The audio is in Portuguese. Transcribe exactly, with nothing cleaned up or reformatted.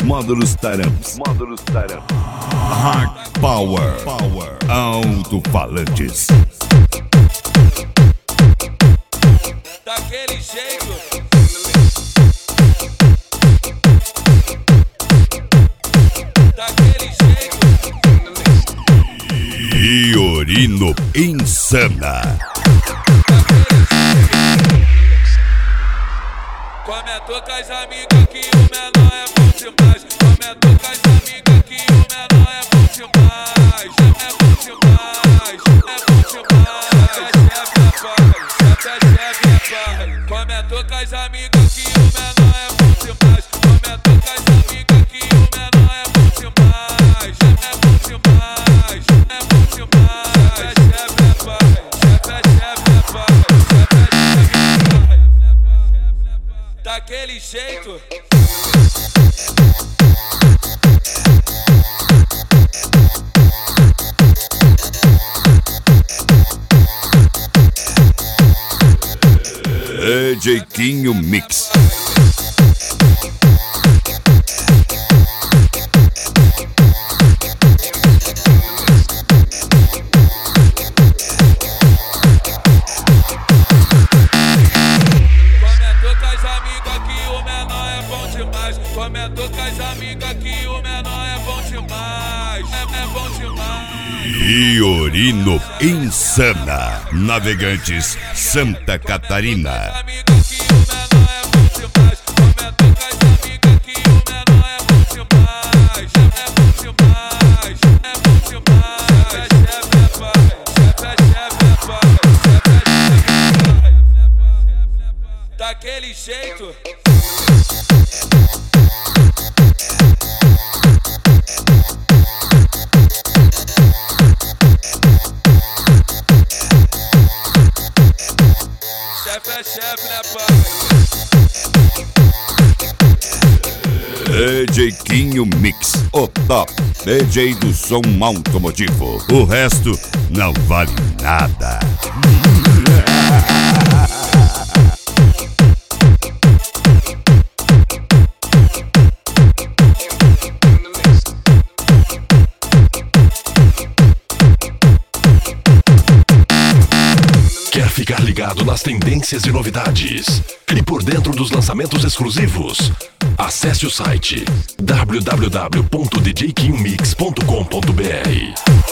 Módulos Taramps. Módulos Taramps. Hard Power. Power. Alto-falantes. Daquele jeito. Daquele jeito. Fiorino Insana. Comentou com as amigas que o menor é bom demais. Comentou com as amigas que o menor é bom demais. É bom demais, é bom demais. Chefe é pai, chefe é pai. Comentou com as amigas que o menor é bom demais. Comentou com as amigas que o menor é bom demais. É bom demais, é bom demais. Chefe é pai, chefe é pai. Daquele jeito. D J Quinho Mix. Comentou com as amigas que o menor é bom demais. É, é bom demais. Fiorino Insana. Navegantes, Santa Catarina. Daquele jeito. Chefe é chefe, né, pai? D J Quinho Mix, o top D J do som automotivo. O resto não vale nada. Quer ficar ligado nas tendências e novidades e por dentro dos lançamentos exclusivos? Acesse o site w w w ponto d j quinho mix ponto com ponto b r.